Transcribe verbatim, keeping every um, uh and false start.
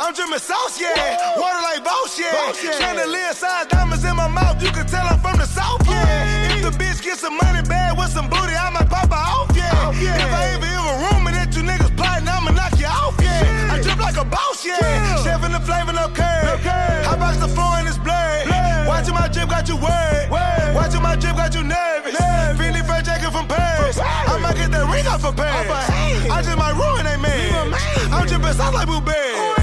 I'm dripping sauce, yeah. Water like Boss, yeah. Chandelier size diamonds in my mouth, you can tell I'm from the South, yeah. If the bitch get some money bag with some booty, I might pop her off, yeah. If I ever hear a rumor that you niggas plotting, I'ma knock you off, yeah. I drip like a boss, yeah. Chef in the flavor, no curve. Hot box the floor in this blade. Watching my drip got you worried. Watching my drip got you nervous. Fendi French jacket from Paris. I might get that ring off of Paris. I just might ruin that man. I'm dripping sauce like Boo Berry.